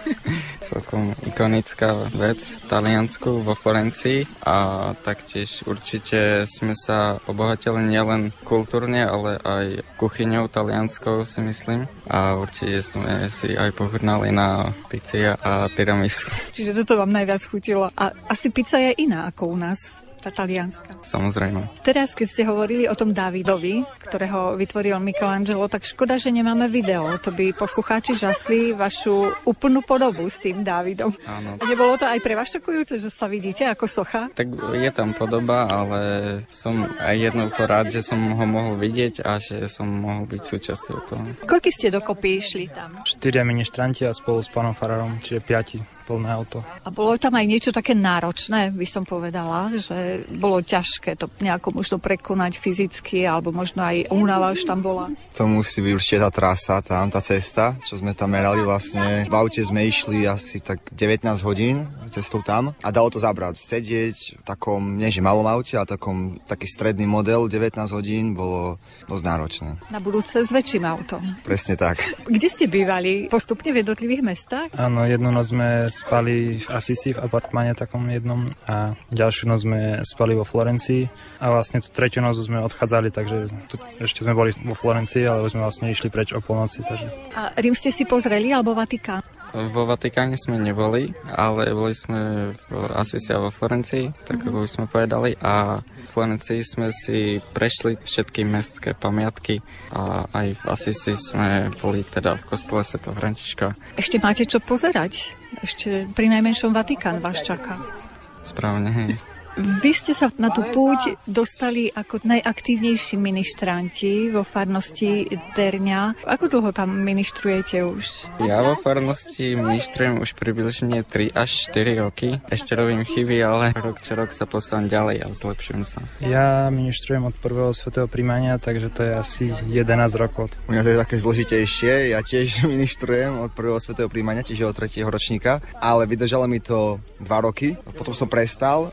Celkom ikonická vec v Taliansku, vo Florencii. A taktiež určite sme sa obohatili nielen kultúrne, ale aj kuchyňou talianskou, si myslím. A určite sme si aj pochutnali na pici a tiramisu. Čiže toto vám najviac chutilo. A asi pizza je iná ako u nás, tá talianska. Samozrejme. Teraz, keď ste hovorili o tom Davidovi, ktorého vytvoril Michelangelo, tak škoda, že nemáme video. To by poslucháči žasli vašu úplnú podobu s tým Davidom. Áno. Nebolo to aj pre vás šokujúce, že sa vidíte ako socha? Tak je tam podoba, ale som aj jednoducho rád, že som ho mohol vidieť a že som mohol byť súčasťou toho. Koľko ste dokopy išli tam? Štyria ministranti a spolu s pánom farárom, čiže piati. Plné auto. A bolo tam aj niečo také náročné, by som povedala, že bolo ťažké to nejako možno prekonať fyzicky, alebo možno aj únava už tam bola? To musí byť určite tá trasa, tam, tá cesta, čo sme tam merali vlastne. V aute sme išli asi tak devätnásť hodín cestou tam a dalo to zabrať. Sedieť v takom, nie že malom aute, ale takom, taký stredný model devätnásť hodín bolo dosť náročné. Na budúce s väčším autom. Presne tak. Kde ste bývali? Postupne v jednotlivých mestách? Áno, jednu noc sme spali v Assisi v apartmáne takom jednom a ďalšiu noc sme spali vo Florencii a vlastne tú tretiu noc sme odchádzali, takže tu, ešte sme boli vo Florencii, ale už sme vlastne išli preč o polnoci. Takže... A Rím ste si pozreli alebo Vatikán? Vo Vatikáne sme neboli, ale boli sme v Assisi a vo Florencii, tak mm-hmm. ako už sme povedali. A v Florencii sme si prešli všetky mestské pamiatky a aj v Assisi sme boli teda v kostole svätého Františka. Ešte máte čo pozerať? Ešte pri najmenšom Vatikán vás čaká. Správne, hej. Vy ste sa na tú púť dostali ako najaktívnejší ministranti vo farnosti Terňa. Ako dlho tam ministrujete už? Ja vo farnosti ministrujem už približne tri až štyri roky. Ešte robím chyby, ale rok čo rok sa posúvam ďalej a zlepšujem sa. Ja ministrujem od prvého svätého príjmania, takže to je asi jedenásť rokov. U mňa to je také zložitejšie. Ja tiež ministrujem od prvého svätého príjmania, čiže od tretieho ročníka, ale vydržalo mi to dva roky. Potom som prestal a potom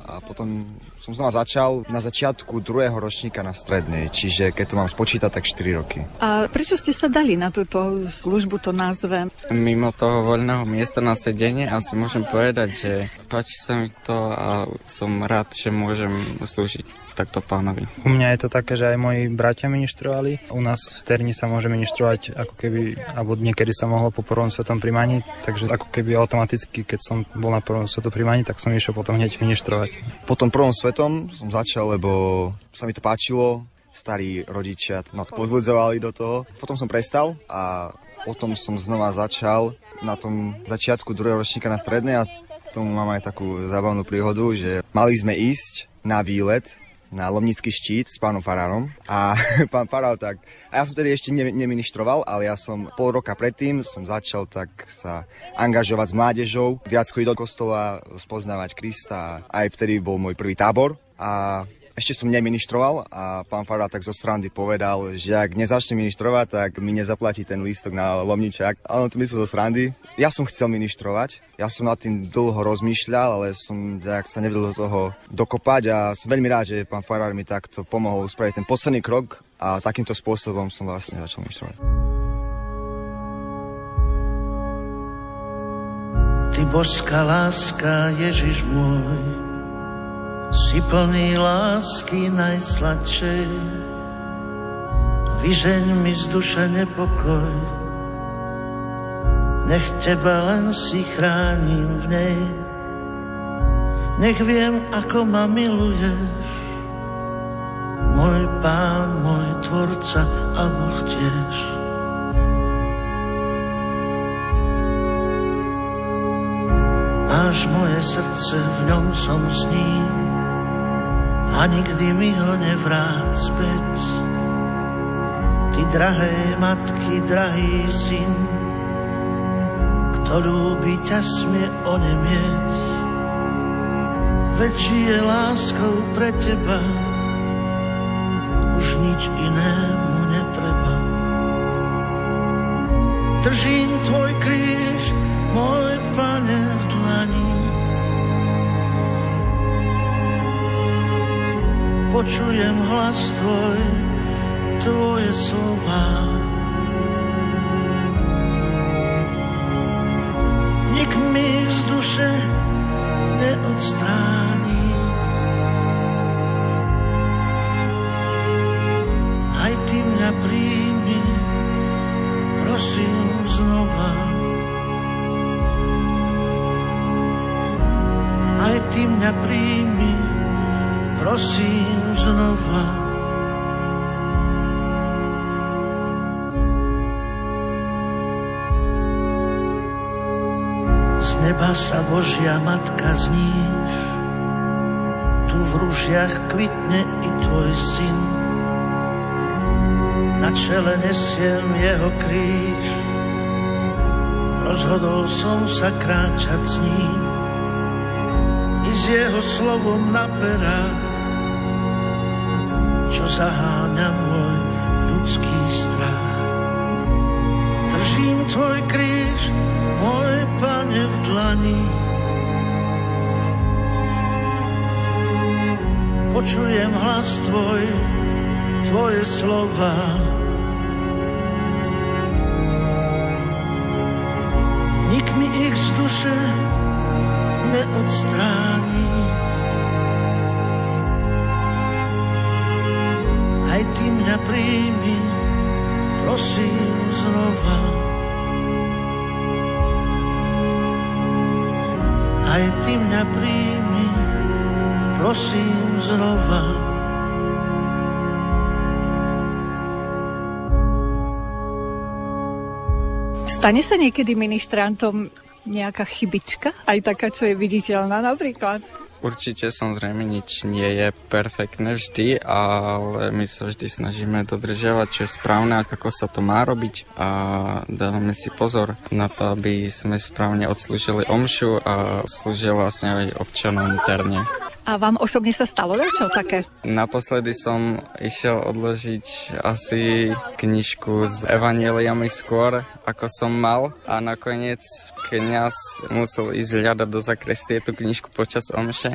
som znova začal na začiatku druhého ročníka na strednej, čiže keď to mám spočítať, tak štyri roky. A prečo ste sa dali na túto službu, to nazvem? Mimo toho voľného miesta na sedenie asi môžem povedať, že páči sa mi to a som rád, že môžem slúžiť takto pánovi. U mňa je to také, že aj moji bratia ministrovali. U nás v Terni sa môže ministrovať ako keby, alebo niekedy sa mohlo po prvom svetom primáni, takže ako keby automaticky, keď som bol na prvom svetom primáni, tak som išiel potom hneď ministrovať. Po tom prvom svetom som začal, lebo sa mi to páčilo, starí rodičia ma pozbudzovali do toho. Potom som prestal a potom som znova začal na tom začiatku druhého ročníka na strednej a tomu mám aj takú zábavnú príhodu, že mali sme ísť na výlet na Lomnický štít s pánom farárom a pán farár tak, a ja som tedy ešte ne, neministroval, ale ja som pol roka predtým som začal tak sa angažovať s mládežou, viac chodiť do kostola, spoznávať Krista, aj vtedy bol môj prvý tábor a ešte som neministroval a pán farár tak zo srandy povedal, že ak nezačne ministrovať, tak mi nezaplatí ten lístok na Lomničák. A on to myslel zo srandy. Ja som chcel ministrovať, ja som nad tým dlho rozmýšľal, ale som tak sa nevedel do toho dokopať a som veľmi rád, že pán farár mi takto pomohol spraviť ten posledný krok a takýmto spôsobom som vlastne začal ministrovať. Ty božská láska, Ježiš môj, si plný lásky najsladšej, vyžeň mi z duše nepokoj, nech teba len si chránim v nej, nech viem, ako ma miluješ, môj Pán, môj Tvorca a Boh tiež. Máš moje srdce, v ňom som s ním, a nikdy mi ho nevrát späť. Ty drahé matky, drahý syn, kto ľúbi ťa smie onemieť, veď žije láskou pre teba, už nič inému netreba. Držím tvoj kríž, môj Pane, v dlani, počujem hlas tvoj, tvoje slova. Nik mi z duše neodstráni, aj ty mňa príjmi, prosím znova. Aj ty mňa príjmi, prosím znova. Z neba sa Božia Matka zníš, tu v rúžiach kvitne i tvoj syn. Na čele nesiem jeho kríž, rozhodol som sa kráčať s ním i s jeho slovom na perách, čo zaháňa môj ľudský strach. Držím tvoj kríž, môj Pane, v dlani, počujem hlas tvoj, tvoje slova. Nik mi ich z duše neodstráni, aj ty mňa príjmi, prosím znova. Aj ty mňa príjmi, prosím znova. Stane sa niekedy ministrantom nejaká chybička? Aj taká, čo je viditeľná napríklad? Určite samozrejme nič nie je perfektné vždy, ale my sa vždy snažíme dodržiavať, čo je správne, ako sa to má robiť a dávame si pozor na to, aby sme správne odslúžili omšu a slúžili vlastne aj občanom interne. A A vám osobne sa stalo niečo také? Naposledy som išiel odložiť asi knižku s evanjeliami skôr, ako som mal. A nakoniec kňaz musel ísť hľadať do zakrestie tú knižku počas omše.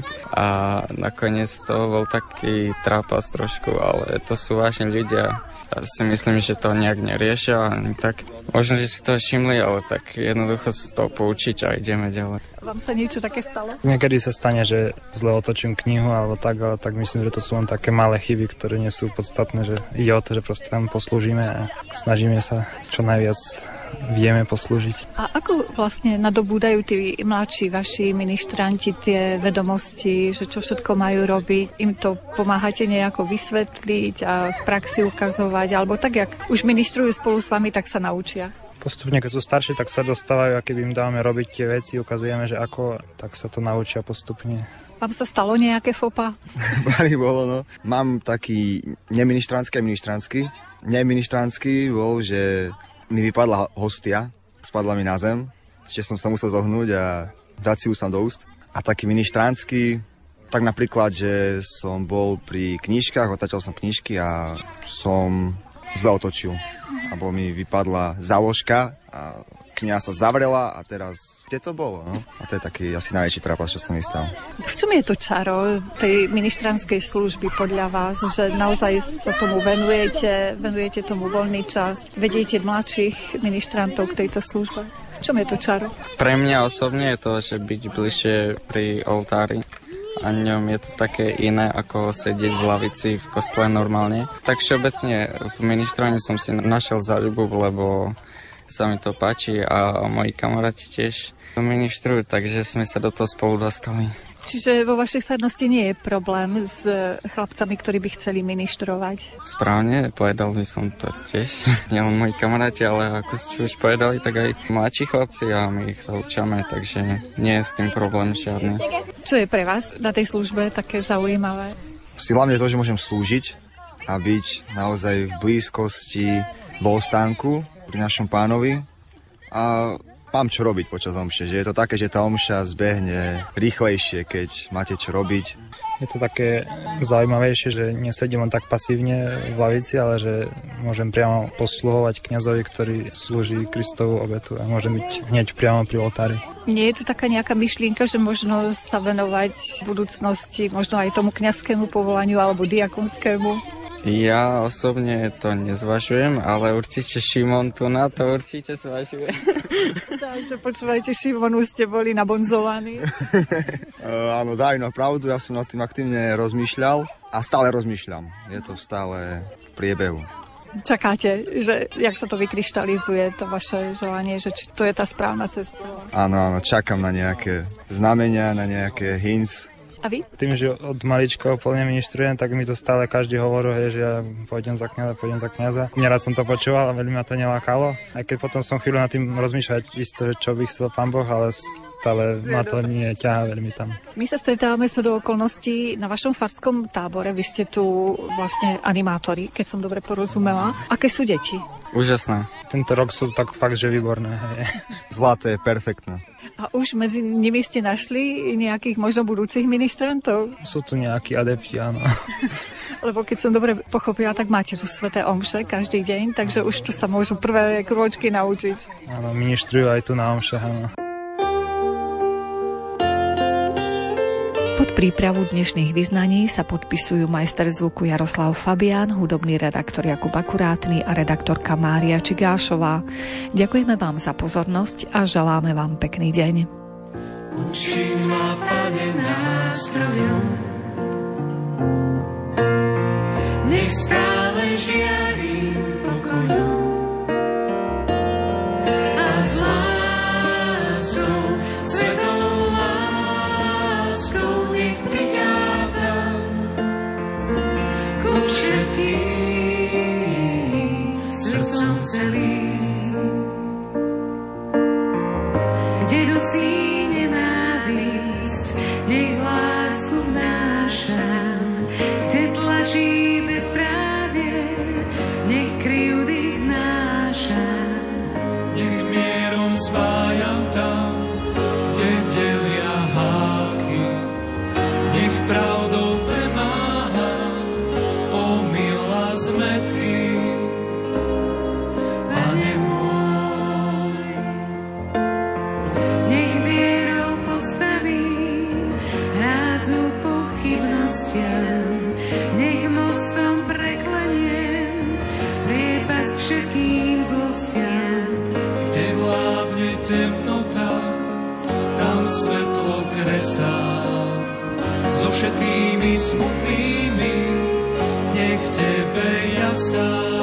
A nakoniec to bol taký trápas trošku, ale to sú vážne ľudia. Ja si myslím, že to nejak neriešia ani tak. Možno, že si to všimli, ale tak jednoducho sa z toho poučiť a ideme ďalej. Vám sa niečo také stalo? Niekedy sa stane, že zle otočím knihu alebo tak, ale tak myslím, že to sú len také malé chyby, ktoré nie sú podstatné, že ide o to, že proste tam poslúžime a snažíme sa čo najviac vieme poslúžiť. A ako vlastne nadobúdajú tí mladší vaši ministranti tie vedomosti, že čo všetko majú robiť? Im to pomáhate nejako vysvetliť a v praxi ukazovať? Alebo tak, jak už ministrujú spolu s vami, tak sa naučia? Postupne, keď sú starší, tak sa dostávajú a keď im dáme robiť tie veci, ukazujeme, že ako, tak sa to naučia postupne. Vám sa stalo nejaké fopa? Bari bolo, no. Mám taký neministranský a ministranský. Neministranský bol, že mi vypadla hostia, spadla mi na zem, ešte som sa musel zohnúť a dať si ju sám do úst. A taký ministranský, tak napríklad, že som bol pri knižkách, otáčal som knižky a som zle otočil. Abo mi vypadla záložka a kniha sa zavrela a teraz, kde to bolo? No? A to je taký asi najväčší trápas, čo som mi stal. V čom je to čaro tej ministranskej služby podľa vás, že naozaj sa tomu venujete, venujete tomu voľný čas, vediete mladších ministrantov k tejto službe? V čom je to čaro? Pre mňa osobne je to, že byť bližšie pri oltári. A ňom je to také iné, ako sedieť v lavici v kostole normálne. Tak všeobecne v ministrovaní som si našiel záľubu, lebo sa mi to páči a moji kamaráti tiež ministrujú, takže sme sa do toho spolu dostali. Čiže vo vašej farnosti nie je problém s chlapcami, ktorí by chceli ministrovať? Správne, povedal by som to tiež. Nielen moji kamaráti, ale ako ste už povedali, tak aj mladší chlapci a my ich sa učíme, takže nie je s tým problém žiadny. Čo je pre vás na tej službe také zaujímavé? Si hlavne to, že môžem slúžiť a byť naozaj v blízkosti bohostánku pri našom pánovi a mám čo robiť počas omše, že je to také, že tá omša zbehne rýchlejšie, keď máte čo robiť. Je to také zaujímavejšie, že nesedím len tak pasívne v lavici, ale že môžem priamo posluhovať kňazovi, ktorý slúži Kristovu obetu a môžem byť hneď priamo pri oltári. Nie je tu taká nejaká myšlienka, že možno sa venovať v budúcnosti možno aj tomu kňazskému povolaniu alebo diakonskému? Ja osobne to nezvažujem, ale určite Šimon tu na to určite zvažuje. Takže počúvajte, Šimon, už ste boli nabonzovaní. uh, áno, daj na pravdu, ja som nad tým aktívne rozmýšľal a stále rozmýšľam. Je to stále v priebehu. Čakáte, že jak sa to vykryštalizuje, to vaše želanie, že či to je tá správna cesta? Áno, áno, čakám na nejaké znamenia, na nejaké hints. A vy? Tým, že od malička plne ministrujem, tak mi to stále každý hovorí, že ja pôjdem za kňaza, pôjdem za kňaza. Neraz som to počúval a veľmi ma to nelákalo. Aj keď potom som chvíľu nad tým rozmýšľať isto, čo by chcel pán Boh, ale stále ma to nie ťahá veľmi tam. My sa stretávame sú do okolností na vašom farskom tábore. Vy ste tu vlastne animátori, keď som dobre porozumela. Aké sú deti? Úžasné. Tento rok sú tak fakt, že výborné. Hej. Zlaté, perfektné. A už medzi nimi ste našli nejakých možno budúcich ministrantov? Sú tu nejakí adepti, áno. Lebo keď som dobre pochopila, tak máte tu sväté omše každý deň, takže už tu sa môžu prvé krôčky naučiť. Áno, ministrujú aj tu na omše, áno. Pod prípravu dnešných vyznaní sa podpisujú majster zvuku Jaroslav Fabián, hudobný redaktor Jakub Akurátny a redaktorka Mária Čigášová. Ďakujeme vám za pozornosť a želáme vám pekný deň. Uči ma, Pane, nástrojom, nech stále žiarím pokojom a s láskou, svetou láskou nech prichádzam ku všetkým srdcom celým. Kde dusí nenávisť, nech lásku vnášam, kde tlačí bezprávie, nech krivdy znášam. Nech mierom spájam tam, kde delia hádky, nech pravda nemostiam, nech mostom prekleniem priepasť všetkým zlostiam. Kde vládne temnota, tam svetlo kresá. So všetkými smutnými nech tebe jasá.